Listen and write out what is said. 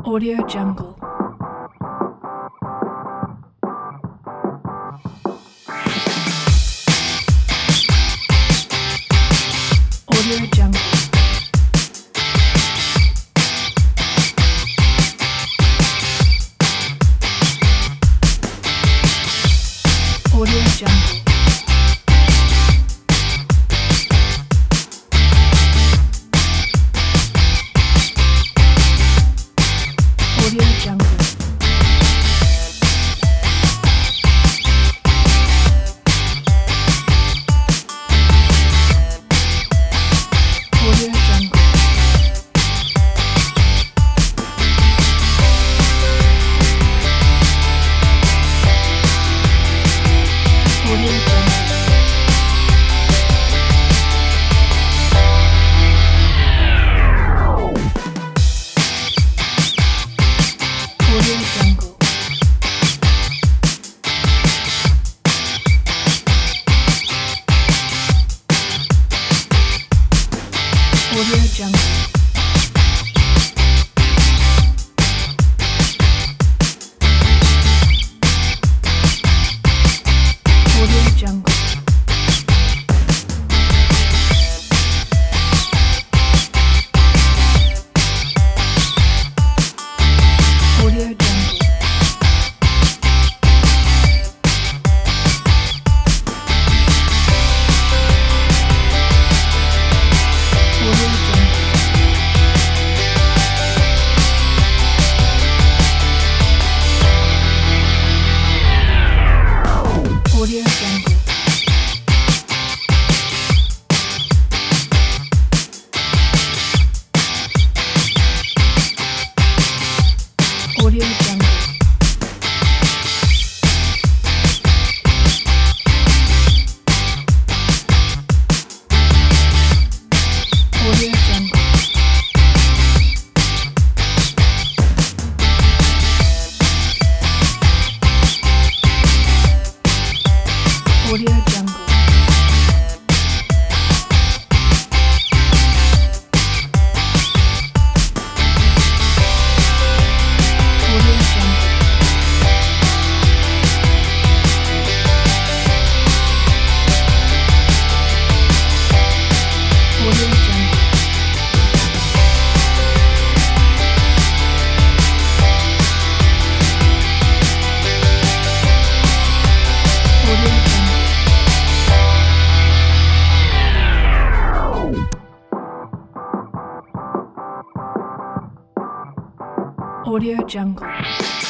Audio Jungle. Audio Jungle. Audio Jungle. Audio Jungle. Audio Jungle. Audio Jungle. Audio Jungle. Audio Jungle. Audio Jungle. Audio Jungle. Audio Jungle. Audio Jungle. Audio Jungle. Audio Jungle. Audio Jungle. Audio Jungle. Audio Jungle. Audio Jungle. Audio Jungle.